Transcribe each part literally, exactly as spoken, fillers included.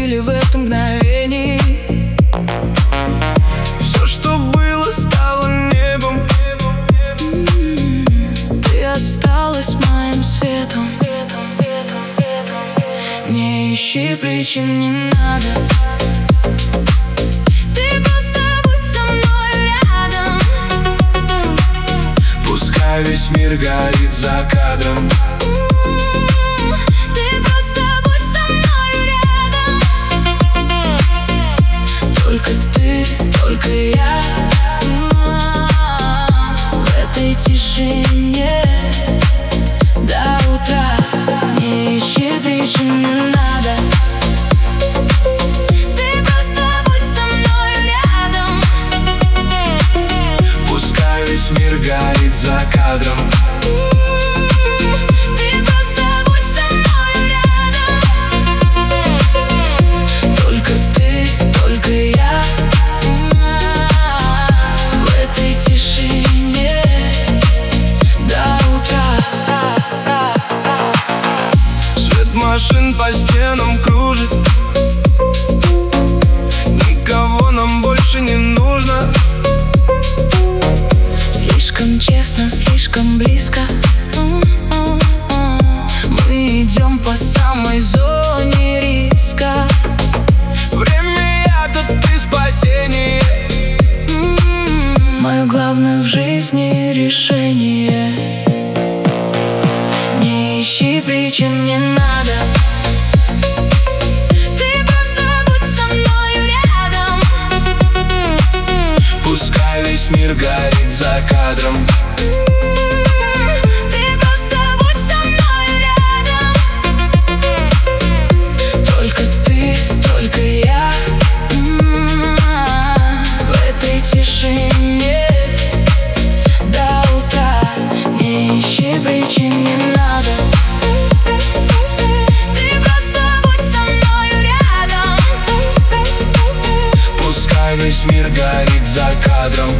застыли в этом мгновении. Все, что было, стало небом. Ты осталась моим светом. Не ищи причин, не надо. Ты просто будь со мной рядом. Пускай весь мир горит за кадром. Ты просто будь со мной рядом. Только ты, только я. В этой тишине до утра. Не ищи причин, не надо. Ты просто будь со мной рядом. Пускай весь мир горит за кадром. Ты просто будь со мной рядом. Только ты, только я. В этой тишине до утра. Свет машин по стенам кружит. Никого нам больше не нужно. Слишком честно, слишком близко. Мы идем по самой зоне риска. Время яда, ты спасение. Мое главное в жизни решение. Не ищи причин, не надо. Ты просто будь со мной рядом. Пускай весь мир горит за кадром. Ты просто будь со мной рядом. Только ты, только я. В этой тишине до утра. Не ищи причин, не надо. Ты просто будь со мной рядом. Пускай весь мир горит за кадром.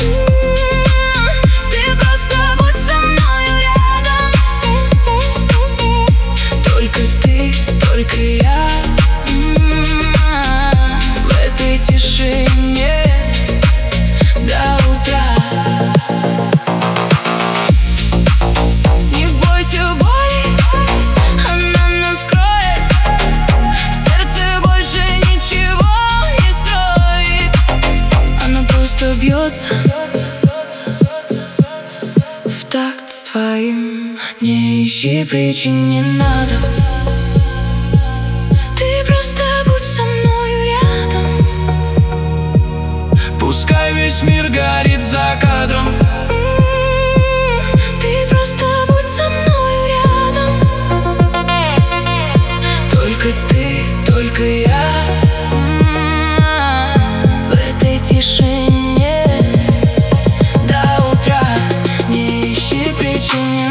Ты просто будь со мной рядом. Только ты, только я. В этой тишине до утра. Не бойся боли, она нас кроет. Сердце больше ничего не строит. Она просто бьется в такт с твоим. Не ищи причин, не надо. Ты просто будь со мной рядом. Пускай весь мир горит за кадром. Ты просто будь со мной рядом. Только ты, только я. В этой тишине до утра. Не ищи причин,